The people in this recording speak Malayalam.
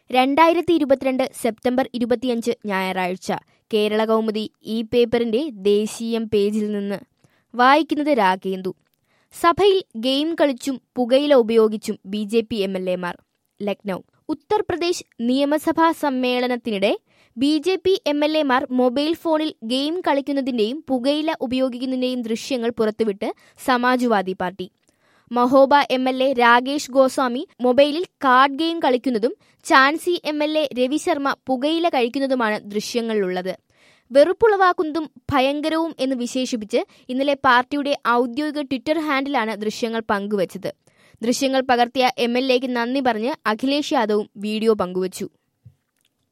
2022 സെപ്റ്റംബർ 25 ഞായറാഴ്ച കേരള കൗമുദി ഈ പേപ്പറിന്റെ ദേശീയം പേജിൽ നിന്ന് വായിക്കുന്നത് രാഗേന്ദു. സഭയിൽ ഗെയിം കളിച്ചും പുകയില ഉപയോഗിച്ചും BJP MLA-മാർ. ലക്നൗ. ഉത്തർപ്രദേശ് നിയമസഭാ സമ്മേളനത്തിനിടെ BJP MLA-മാർ മൊബൈൽ ഫോണിൽ ഗെയിം കളിക്കുന്നതിന്റെയും പുകയില ഉപയോഗിക്കുന്നതിന്റെയും ദൃശ്യങ്ങൾ പുറത്തുവിട്ട് സമാജ്വാദി പാർട്ടി. മഹോബ MLA രാകേഷ് ഗോസ്വാമി മൊബൈലിൽ കാർഡ് ഗെയിം കളിക്കുന്നതും ഝാൻസി MLA രവി ശർമ്മ പുകയില കഴിക്കുന്നതുമാണ് ദൃശ്യങ്ങളിലുള്ളത്. വെറുപ്പുളവാക്കുന്നതും ഭയങ്കരവും എന്ന് വിശേഷിപ്പിച്ച് ഇന്നലെ പാർട്ടിയുടെ ഔദ്യോഗിക ട്വിറ്റർ ഹാൻഡിലാണ് ദൃശ്യങ്ങൾ പങ്കുവച്ചത്. ദൃശ്യങ്ങൾ പകർത്തിയ MLA-ക്ക് നന്ദി പറഞ്ഞ് അഖിലേഷ് യാദവും വീഡിയോ പങ്കുവച്ചു.